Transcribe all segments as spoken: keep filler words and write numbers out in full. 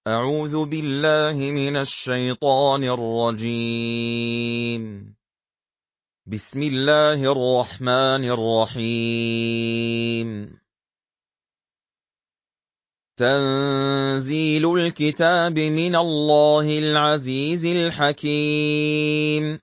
أعوذ بالله من الشيطان الرجيم. بسم الله الرحمن الرحيم. تنزيل الكتاب من الله العزيز الحكيم.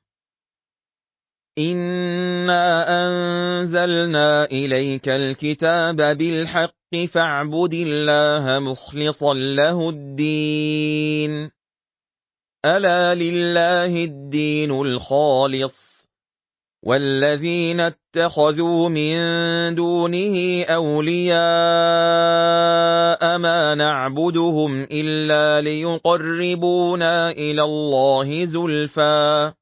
إنا أنزلنا إليك الكتاب بالحق فاعبد الله مخلصا له الدين. ألا لله الدين الخالص والذين اتخذوا من دونه أولياء ما نعبدهم إلا ليقربونا إلى الله زلفى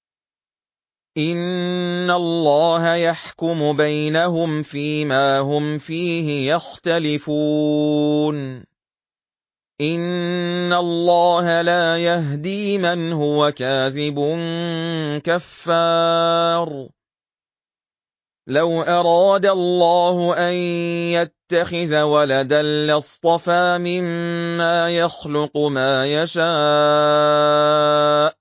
إن الله يحكم بينهم فيما هم فيه يختلفون. إن الله لا يهدي من هو كاذب كفار. لو أراد الله أن يتخذ ولدا لاصطفى مما يخلق ما يشاء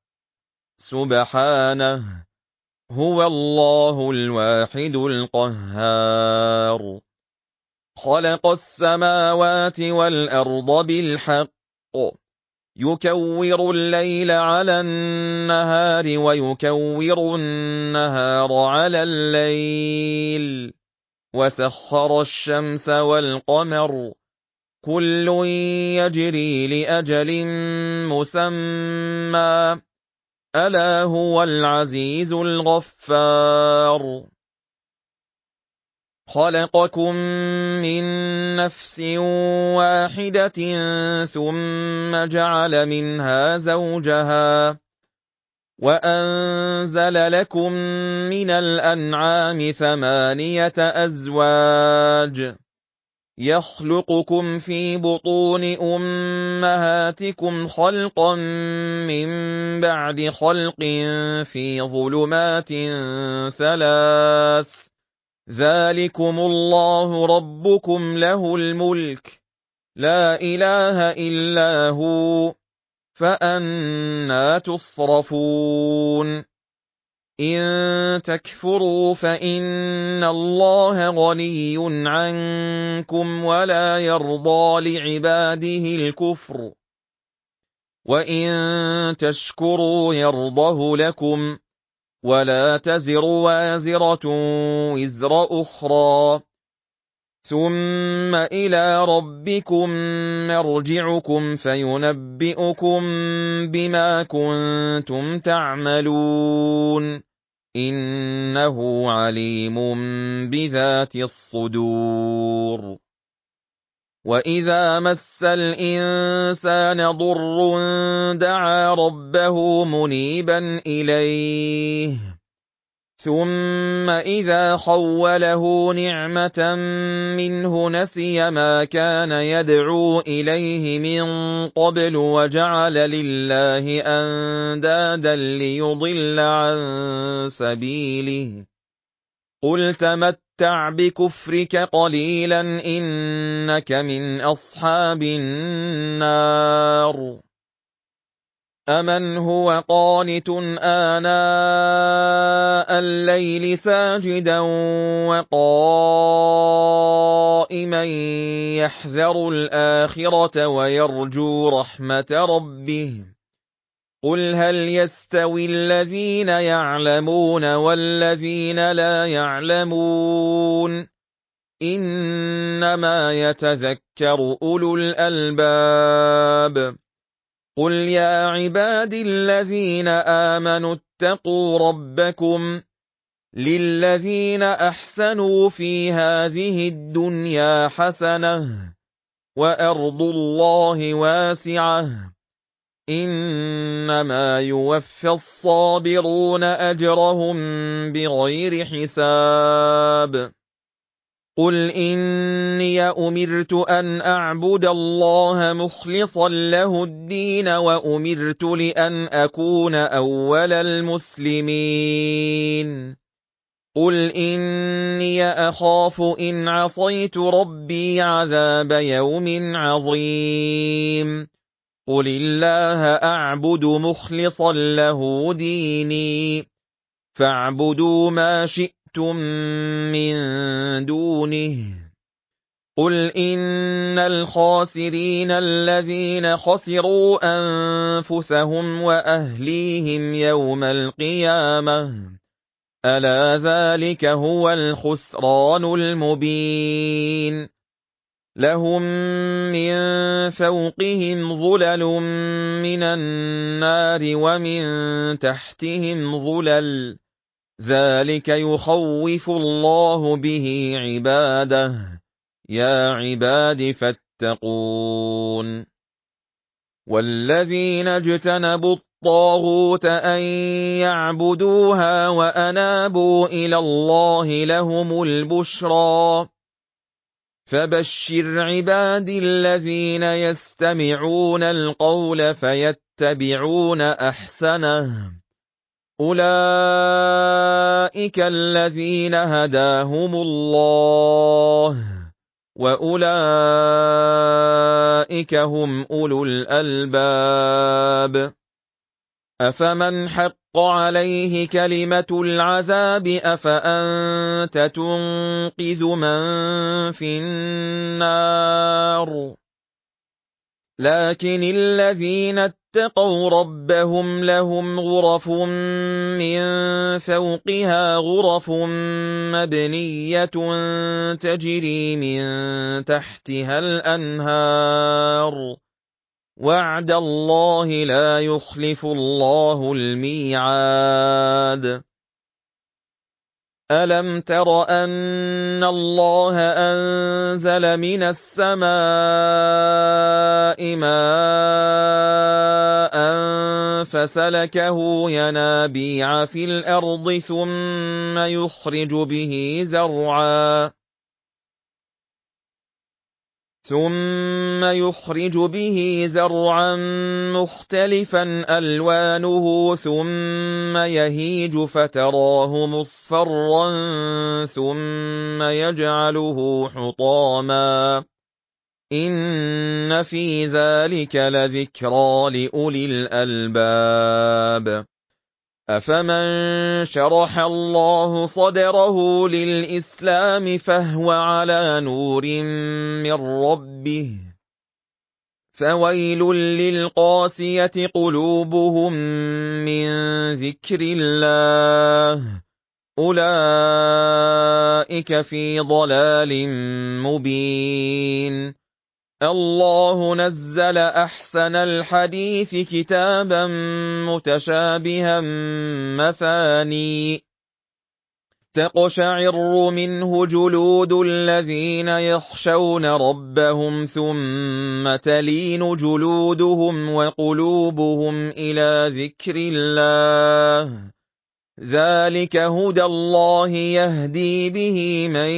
سبحانه هو الله الواحد القهار. خلق السماوات والأرض بالحق يكور الليل على النهار ويكور النهار على الليل وسخر الشمس والقمر كل يجري لأجل مسمى ألا هو العزيز الغفار. خلقكم من نفس واحدة ثم جعل منها زوجها وأنزل لكم من الأنعام ثمانية أزواج يخلقكم في بطون أمهاتكم خلقا من بعد خلق في ظلمات ثلاث ذلكم الله ربكم له الملك لا إله إلا هو فأنى تصرفون. إن تكفروا فإن الله غني عنكم ولا يرضى لعباده الكفر وإن تشكروا يرضه لكم ولا تزر وازرة وزر أخرى ثم إلى ربكم مرجعكم فينبئكم بما كنتم تعملون إنه عليم بذات الصدور. وإذا مس الإنسان ضر دعا ربه منيبا إليه ثم إذا خوله نعمة منه نسي ما كان يدعو إليه من قبل وجعل لله أندادا ليضل عن سبيله قل تمتع بكفرك قليلا إنك من أصحاب النار. أمن هو قانت آناء الليل ساجدا وقائما يحذر الآخرة ويرجو رحمة ربه قل هل يستوي الذين يعلمون والذين لا يعلمون إنما يتذكر أولو الألباب. قل يا عباد الذين آمنوا اتقوا ربكم للذين أحسنوا في هذه الدنيا حسنة وأرض الله واسعة إنما يوفى الصابرون أجرهم بغير حساب. قل إني أمرت أن أعبد الله مخلصا له الدين وأمرت لأن أكون أول المسلمين. قل إني أخاف إن عصيت ربي عذاب يوم عظيم قُلِ اللَّهَ أَعْبُدُ مُخْلِصًا لَّهُ دِينِي فَاعْبُدُوا مَا شِئْتُم مِّن دُونِهِ قُلْ إِنَّ الْخَاسِرِينَ الَّذِينَ خَسِرُوا أَنفُسَهُمْ وَأَهْلِيهِمْ يَوْمَ الْقِيَامَةِ أَلَا ذَلِكَ هُوَ الْخُسْرَانُ الْمُبِينُ لَهُم مِّن فَوْقِهِمْ ظُلَلٌ مِّنَ النَّارِ وَمِن تَحْتِهِمْ ظُلَلٌ ذَلِكَ يُخَوِّفُ اللَّهُ بِهِ عِبَادَهُ يَا عِبَادِ فَاتَّقُونِ وَالَّذِينَ اجْتَنَبُوا الطَّاغُوتَ أَن يَعْبُدُوهَا وَأَنَابُوا إِلَى اللَّهِ لَهُمُ الْبُشْرَىٰ فَبَشِّرْ عِبَادِي الَّذِينَ يَسْتَمِعُونَ الْقَوْلَ فَيَتَّبِعُونَ أَحْسَنَهُ أُولَٰئِكَ الَّذِينَ هَدَاهُمُ اللَّهُ ۖ وَأُولَٰئِكَ هُمْ أُولُو الْأَلْبَابِ أَفَمَنْ حَقَّ عَلَيْهِ كَلِمَةُ الْعَذَابِ أَفَأَنتَ تُنقِذُ مَن فِي النَّارِ لَٰكِنِ الَّذِينَ اتَّقَوْا رَبَّهُمْ لَهُمْ غُرَفٌ مِّن فَوْقِهَا غُرَفٌ مَّبْنِيَّةٌ تَجْرِي مِن تَحْتِهَا الْأَنْهَارُ وَعْدَ اللَّهِ لَا يُخْلِفُ اللَّهُ الْمِيعَادَ أَلَمْ تَرَ أَنَّ اللَّهَ أَنزَلَ مِنَ السَّمَاءِ مَاءً فَسَلَكَهُ يَنَابِيعَ فِي الْأَرْضِ ثُمَّ يُخْرِجُ بِهِ زَرْعًا ثُمَّ يُخْرِجُ بِهِ زَرْعًا مُّخْتَلِفًا أَلْوَانُهُ ثُمَّ يَهِيجُ فَتَرَاهُ مُصْفَرًّا ثُمَّ يَجْعَلُهُ حُطَامًا ۚ إِنَّ فِي ذَلِكَ لَذِكْرَىٰ لِأُولِي الْأَلْبَابِ أَفَمَن شَرَحَ اللَّهُ صَدْرَهُ لِلْإِسْلَامِ فَهُوَ عَلَىٰ نُورٍ مِّن رَّبِّهِ فَوَيْلٌ لِّلْقَاسِيَةِ قُلُوبُهُم مِّن ذِكْرِ اللَّهِ أُولَٰئِكَ فِي ضَلَالٍ مُّبِينٍ اللَّهُ نَزَّلَ أَحْسَنَ الْحَدِيثِ كِتَابًا مُّتَشَابِهًا مَّثَانِي تَقْشَعِرُّ مِنْهُ جُلُودُ الَّذِينَ يَخْشَوْنَ رَبَّهُمْ ثُمَّ تَلِينُ جُلُودُهُمْ وَقُلُوبُهُمْ إِلَىٰ ذِكْرِ اللَّهِ ۚ ذَٰلِكَ هُدَى اللَّهِ يَهْدِي بِهِ مَن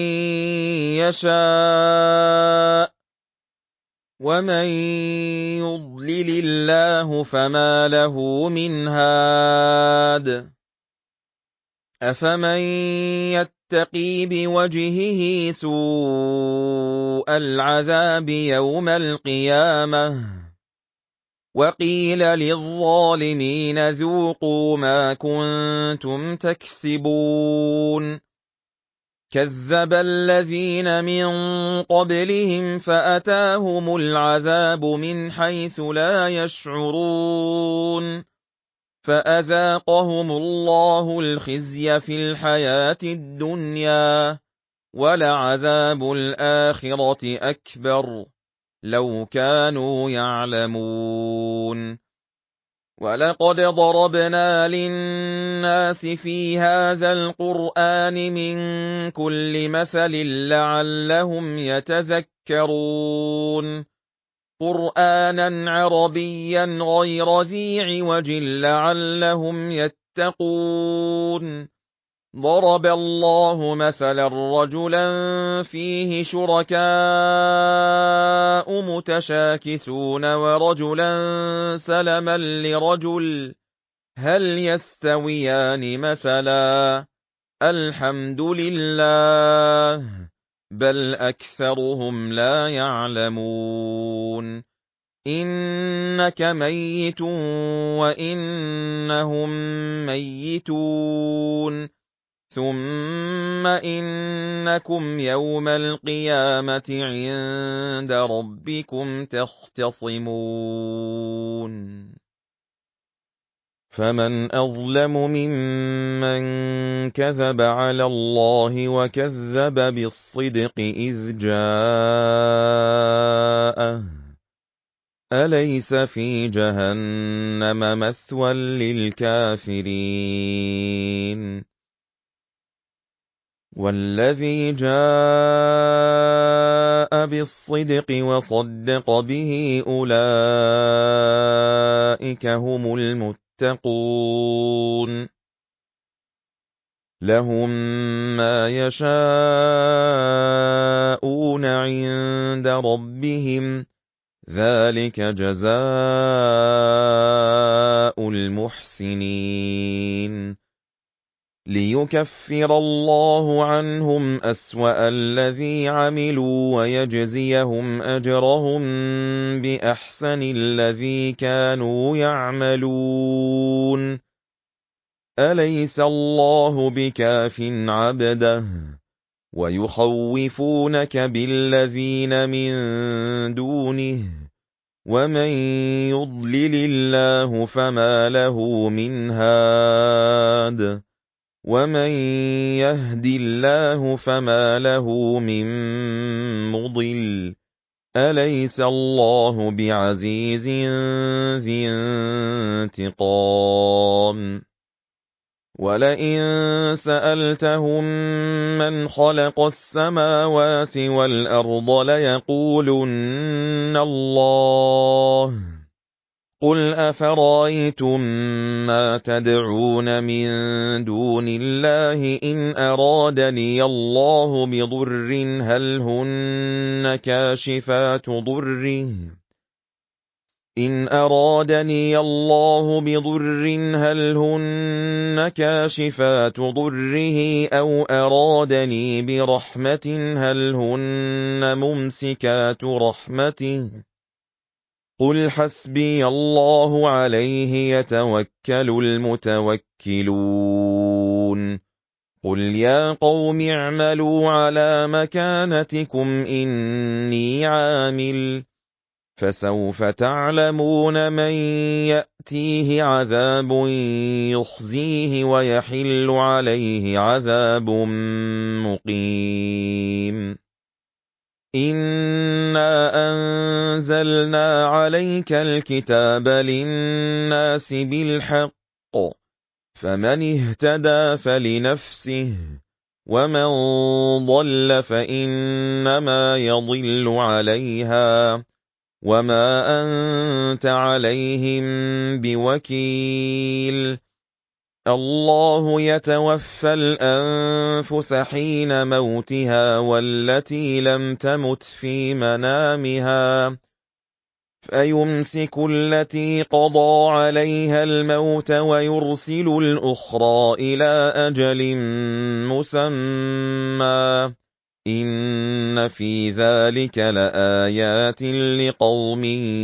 يَشَاءُ ۚ وَمَن يُضْلِلِ اللَّهُ فَمَا لَهُ مِنْ هَادٍ أَفَمَن يَتَّقِي بِوَجْهِهِ سُوءَ الْعَذَابِ يَوْمَ الْقِيَامَةِ وَقِيلَ لِلظَّالِمِينَ ذُوقُوا مَا كُنتُمْ تَكْسِبُونَ كَذَّبَ الَّذِينَ مِن قَبْلِهِمْ فَأَتَاهُمُ الْعَذَابُ مِنْ حَيْثُ لَا يَشْعُرُونَ فَأَذَاقَهُمُ اللَّهُ الْخِزْيَ فِي الْحَيَاةِ الدُّنْيَا ۖ وَلَعَذَابُ الْآخِرَةِ أَكْبَرُ لَوْ كَانُوا يَعْلَمُونَ وَلَقَدْ ضَرَبْنَا لِلنَّاسِ فِي هَٰذَا الْقُرْآنِ مِن كُلِّ مَثَلٍ لَّعَلَّهُمْ يَتَذَكَّرُونَ قُرْآنًا عَرَبِيًّا غَيْرَ ذِي عِوَجٍ لَّعَلَّهُمْ يَتَّقُونَ ضَرَبَ اللَّهُ مَثَلًا رَّجُلًا فِيهِ شُرَكَاءُ مُتَشَاكِسُونَ وَرَجُلًا سَلَمًا لِّرَجُلٍ هَلْ يَسْتَوِيَانِ مَثَلًا ۚ الْحَمْدُ لِلَّهِ ۚ بَلْ أَكْثَرُهُمْ لَا يَعْلَمُونَ إِنَّكَ مَيِّتٌ وَإِنَّهُم مَّيِّتُونَ ثُمَّ إِنَّكُمْ يَوْمَ الْقِيَامَةِ عِندَ رَبِّكُمْ تَخْتَصِمُونَ فَمَنْ أَظْلَمُ مِمَّن كَذَبَ عَلَى اللَّهِ وَكَذَّبَ بِالصِّدْقِ إِذْ جَاءَهُ أَلَيْسَ فِي جَهَنَّمَ مَثْوًى لِّلْكَافِرِينَ وَالَّذِي جَاءَ بِالصِّدْقِ وَصَدَّقَ بِهِ أُولَٰئِكَ هُمُ الْمُتَّقُونَ لَهُم مَّا يَشَاءُونَ عِندَ رَبِّهِمْ ذَلِكَ جَزَاءُ الْمُحْسِنِينَ لِيُكَفِّرَ اللَّهُ عَنْهُمْ أَسْوَأَ الَّذِي عَمِلُوا وَيَجْزِيَهُمْ أَجْرَهُم بِأَحْسَنِ الَّذِي كَانُوا يَعْمَلُونَ أَلَيْسَ اللَّهُ بِكَافٍ عَبْدَهُ وَيُخَوِّفُونَكَ بِالَّذِينَ مِن دُونِهِ وَمَن يُضْلِلِ اللَّهُ فَمَا لَهُ مِنْ هَادٍ وَمَن يَهْدِ اللَّهُ فَمَا لَهُ مِن مُّضِلٍّ أَلَيْسَ اللَّهُ بِعَزِيزٍ ذِي انتِقَامٍ وَلَئِن سَأَلْتَهُم مَّنْ خَلَقَ السَّمَاوَاتِ وَالْأَرْضَ لَيَقُولُنَّ اللَّهُ قُلْ أَفَرَأَيْتُم مَّا تَدْعُونَ مِن دُونِ اللَّهِ إِنْ أَرَادَنِيَ اللَّهُ بِضُرٍّ هَلْ هُنَّ كَاشِفَاتُ ضُرِّهِ إِنْ أَرَادَنِيَ اللَّهُ بِضُرٍّ هَلْ هُنَّ كَاشِفَاتُ ضُرِّهِ أَوْ أَرَادَنِي بِرَحْمَةٍ هَلْ هُنَّ مُمْسِكَاتُ رَحْمَتِهِ قُلْ حَسْبِيَ اللَّهُ عَلَيْهِ يَتَوَكَّلُ الْمُتَوَكِّلُونَ قُلْ يَا قَوْمِ اعْمَلُوا عَلَىٰ مَكَانَتِكُمْ إِنِّي عَامِلٌ فَسَوْفَ تَعْلَمُونَ مَن يَأْتِيهِ عَذَابٌ يُخْزِيهِ وَيَحِلُّ عَلَيْهِ عَذَابٌ مُّقِيمٌ إِنَّا أَنزَلْنَا عَلَيْكَ الْكِتَابَ لِلنَّاسِ بِالْحَقِّ فَمَنِ اهْتَدَىٰ فَلِنَفْسِهِ وَمَن ضَلَّ فَإِنَّمَا يَضِلُّ عَلَيْهَا وَمَا أَنتَ عَلَيْهِم بِوَكِيلٍ اللَّهُ يَتَوَفَّى الْأَنفُسَ حِينَ مَوْتِهَا وَالَّتِي لَمْ تَمُتْ فِي مَنَامِهَا فَيُمْسِكُ الَّتِي قَضَىٰ عَلَيْهَا الْمَوْتَ وَيُرْسِلُ الْأُخْرَىٰ إِلَىٰ أَجَلٍ مُّسَمًّى إِنَّ فِي ذَلِكَ لَآيَاتٍ لِّقَوْمٍ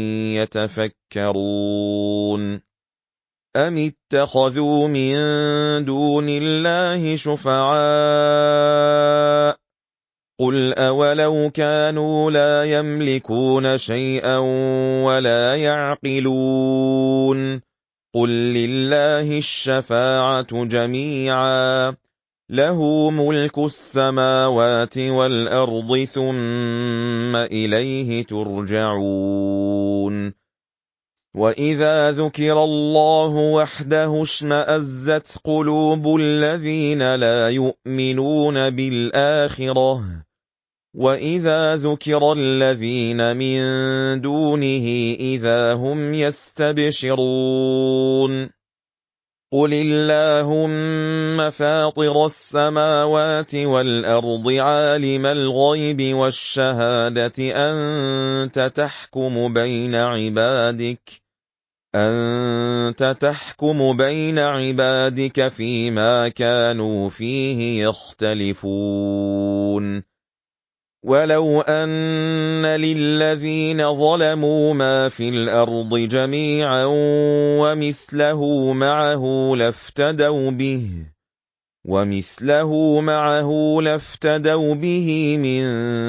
يَتَفَكَّرُونَ أَمِ اتَّخَذُوا مِن دُونِ اللَّهِ شُفَعَاءَ قُلْ أَوَلَوْ كَانُوا لَا يَمْلِكُونَ شَيْئًا وَلَا يَعْقِلُونَ قُل لِّلَّهِ الشَّفَاعَةُ جَمِيعًا لَّهُ مُلْكُ السَّمَاوَاتِ وَالْأَرْضِ ثُمَّ إِلَيْهِ تُرْجَعُونَ وَإِذَا ذُكِرَ اللَّهُ وَحْدَهُ اشْمَأَزَّتْ قُلُوبُ الَّذِينَ لَا يُؤْمِنُونَ بِالْآخِرَةِ وَإِذَا ذُكِرَ الَّذِينَ مِن دُونِهِ إِذَا هُمْ يَسْتَبْشِرُونَ قُلِ اللَّهُمَّ فَاطِرَ السَّمَاوَاتِ وَالْأَرْضِ عَالِمَ الْغَيْبِ وَالشَّهَادَةِ أَنتَ تَحْكُمُ بَيْنَ عِبَادِكَ أَنتَ تَحْكُمُ بَيْنَ عِبَادِكَ فِيمَا كَانُوا فِيهِ يَخْتَلِفُونَ وَلَوْ أَنَّ لِلَّذِينَ ظَلَمُوا مَا فِي الْأَرْضِ جَمِيعًا وَمِثْلَهُ مَعَهُ لَافْتَدَوْا بِهِ وَمِثْلَهُ مَعَهُ لَافْتَدَوْا بِهِ مِن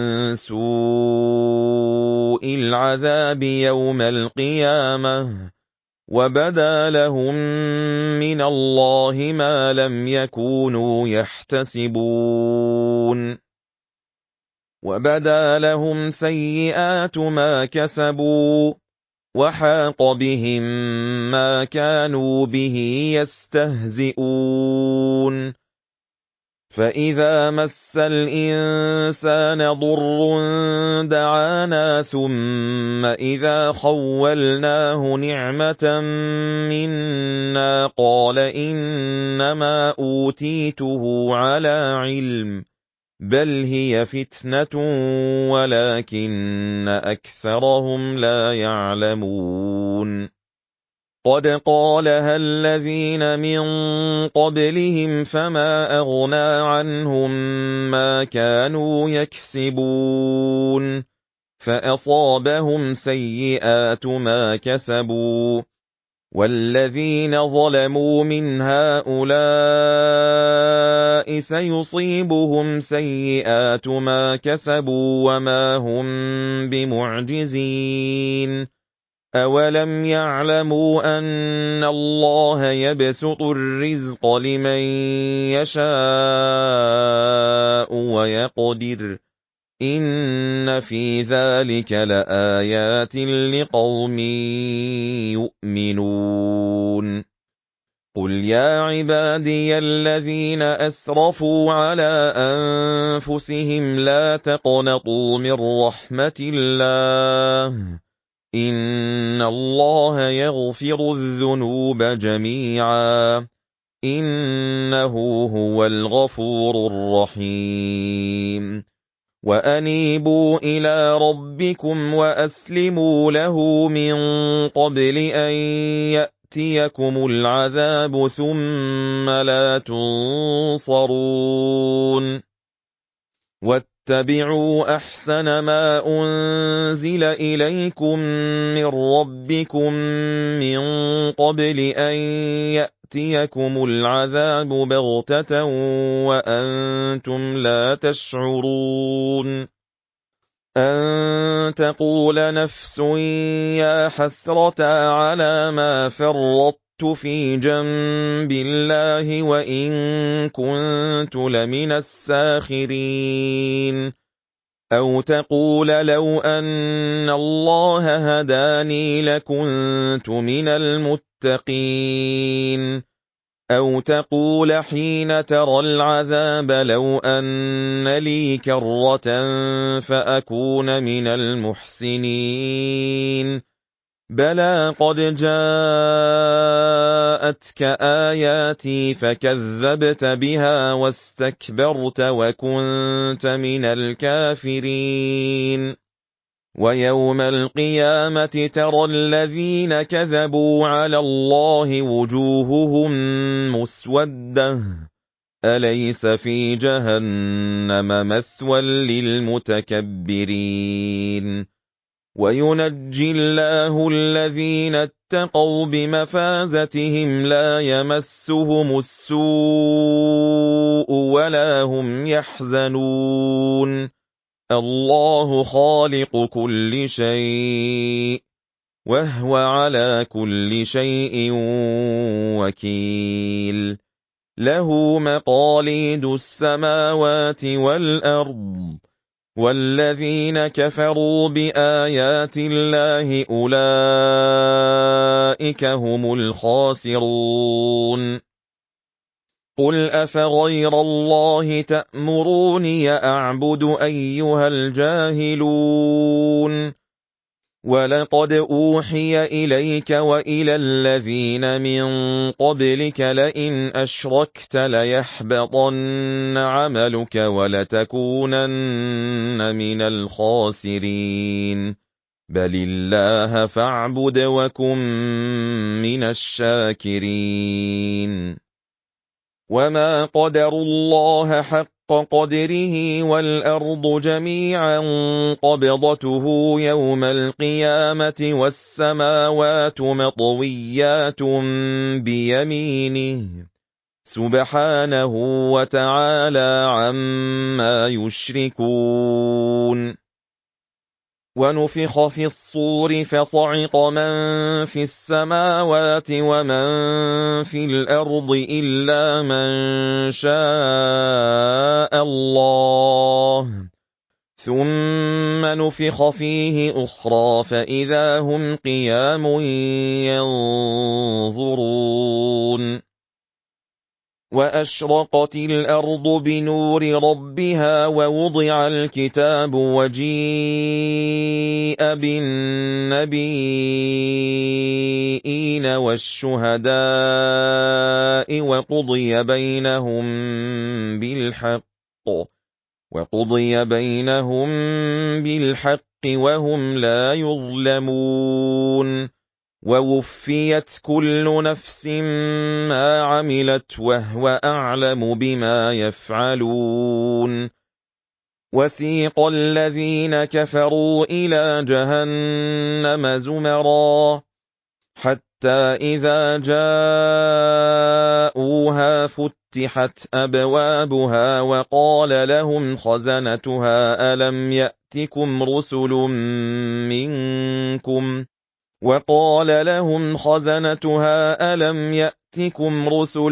سُوءِ الْعَذَابِ يَوْمَ الْقِيَامَةِ وَبَدَا لَهُم مِّنَ اللَّهِ مَا لَمْ يَكُونُوا يَحْتَسِبُونَ وَبَدَا لَهُمْ سَيِّئَاتُ مَا كَسَبُوا وَحَاقَ بِهِم مَّا كَانُوا بِهِ يَسْتَهْزِئُونَ فَإِذَا مَسَّ الْإِنسَانَ ضُرٌّ دَعَانَا ثُمَّ إِذَا خَوَّلْنَاهُ نِعْمَةً مِّنَّا قَالَ إِنَّمَا أُوتِيتُهُ عَلَىٰ عِلْمٍ بَلْ هِيَ فِتْنَةٌ وَلَٰكِنَّ أَكْثَرَهُمْ لَا يَعْلَمُونَ قَدْ قَالَهَا الَّذِينَ مِن قَبْلِهِمْ فَمَا أَغْنَىٰ عَنْهُم مَّا كَانُوا يَكْسِبُونَ فَأَصَابَهُمْ سَيِّئَاتُ مَا كَسَبُوا وَالَّذِينَ ظَلَمُوا مِنْ هَٰؤُلَاءِ سَيُصِيبُهُمْ سَيِّئَاتُ مَا كَسَبُوا وَمَا هُم بِمُعْجِزِينَ أَوَلَمْ يَعْلَمُوا أَنَّ اللَّهَ يَبْسُطُ الرِّزْقَ لِمَن يَشَاءُ وَيَقْدِرُ إِنَّ فِي ذَلِكَ لَآيَاتٍ لِقَوْمٍ يُؤْمِنُونَ قُلْ يَا عِبَادِيَ الَّذِينَ أَسْرَفُوا عَلَىٰ أَنفُسِهِمْ لَا تَقْنَطُوا مِن رَّحْمَةِ اللَّهِ إِنَّ اللَّهَ يَغْفِرُ الذُّنُوبَ جَمِيعًا إِنَّهُ هُوَ الْغَفُورُ الرَّحِيمُ وَأَنِيبُوا إِلَىٰ رَبِّكُمْ وَأَسْلِمُوا لَهُ مِن قَبْلِ أَن يَأْتِيَكُمُ الْعَذَابُ ثُمَّ لَا تُنصَرُونَ وَاتَّبِعُوا أَحْسَنَ مَا أُنزِلَ إِلَيْكُم مِّن رَّبِّكُم مِّن قَبْلِ أَن يَأْتِيَكُمُ الْعَذَابُ بَغْتَةً وَأَنتُمْ لَا تَشْعُرُونَ أَن تَقُولَ نَفْسٌ يَا حَسْرَتَا عَلَىٰ مَا فَرَّطتُ فِي جَنبِ اللَّهِ وَإِن كُنتُ لَمِنَ السَّاخِرِينَ أَوْ تَقُولَ لَوْ أَنَّ اللَّهَ هَدَانِي لَكُنتُ مِنَ الْمُتَّقِينَ أَوْ تَقُولَ حِينَ تَرَى الْعَذَابَ لَوْ أَنَّ لِي كَرَّةً فَأَكُونَ مِنَ الْمُحْسِنِينَ بَلَىٰ قَدْ جَاءَتْكَ آيَاتِي فَكَذَّبْتَ بِهَا وَاسْتَكْبَرْتَ وَكُنتَ مِنَ الْكَافِرِينَ وَيَوْمَ الْقِيَامَةِ تَرَى الَّذِينَ كَذَبُوا عَلَى اللَّهِ وُجُوهُهُم مُّسْوَدَّةٌ أَلَيْسَ فِي جَهَنَّمَ مَثْوًى لِّلْمُتَكَبِّرِينَ وَيُنَجِّي اللَّهُ الَّذِينَ اتَّقَوْا بِمَفَازَتِهِمْ لَا يَمَسُّهُمُ السُّوءُ وَلَا هُمْ يَحْزَنُونَ اللَّهُ خَالِقُ كُلِّ شَيْءٍ وَهُوَ عَلَىٰ كُلِّ شَيْءٍ وَكِيلٌ لَّهُ مَقَالِيدُ السَّمَاوَاتِ وَالْأَرْضِ وَالَّذِينَ كَفَرُوا بِآيَاتِ اللَّهِ أُولَٰئِكَ هُمُ الْخَاسِرُونَ قُلْ أَفَغَيْرَ اللَّهِ تَأْمُرُونِي أَعْبُدُ أَيُّهَا الْجَاهِلُونَ وَلَقَدْ أُوحِيَ إِلَيْكَ وَإِلَى الَّذِينَ مِن قَبْلِكَ لَئِنْ أَشْرَكْتَ لَيَحْبَطَنَّ عَمَلُكَ وَلَتَكُونَنَّ مِنَ الْخَاسِرِينَ بَلِ اللَّهَ فَاعْبُدْ وَكُن مِّنَ الشَّاكِرِينَ وَمَا قَدَرُوا اللَّهَ حَقَّ قدره والأرض جميعا قبضته يوم القيامة والسماوات مطويات بيمينه سبحانه وتعالى عما يشركون ونفخ في الصور فصعق من في السماوات ومن في الأرض إلا من شاء الله ثم نفخ فيه أخرى فإذا هم قيام ينظرون وأشرقت الأرض بنور ربها ووضع الكتاب وجيء بالنبيين والشهداء وقضي بينهم بالحق وقضي بينهم بالحق وهم لا يظلمون ووفيت كل نفس ما عملت وهو أعلم بما يفعلون وسيق الذين كفروا إلى جهنم زمرا حتى إذا جاءوها فتحت أبوابها وقال لهم خزنتها ألم يأتكم رسل منكم وقال لهم خزنتها ألم يأتكم رسل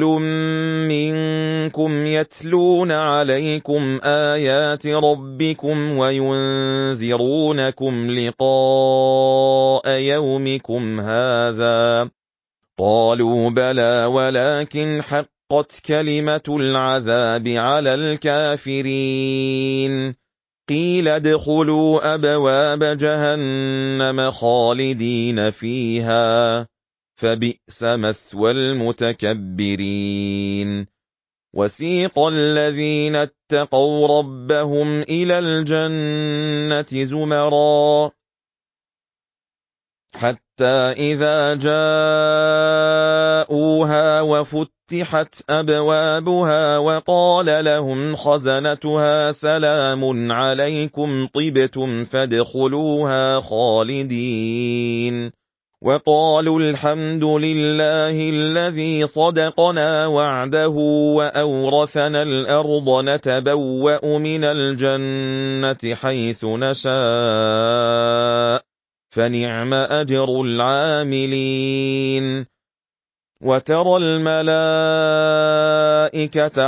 منكم يتلون عليكم آيات ربكم وينذرونكم لقاء يومكم هذا قالوا بلى ولكن حقت كلمة العذاب على الكافرين قيل ادخلوا أبواب جهنم خالدين فيها فبئس مثوى المتكبرين وسيق الذين اتقوا ربهم إلى الجنة زمرا حتى إذا جاءوها وفتحت أبوابها وقال لهم خزنتها سلام عليكم طبتم فادخلوها خالدين وقالوا الحمد لله الذي صدقنا وعده وأورثنا الأرض نتبوأ من الجنة حيث نشاء فنعم أجر العاملين وترى الملائكة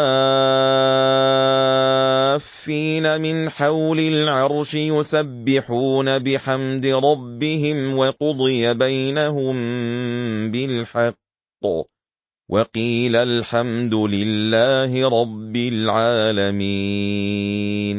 حافين من حول العرش يسبحون بحمد ربهم وقضي بينهم بالحق وقيل الحمد لله رب العالمين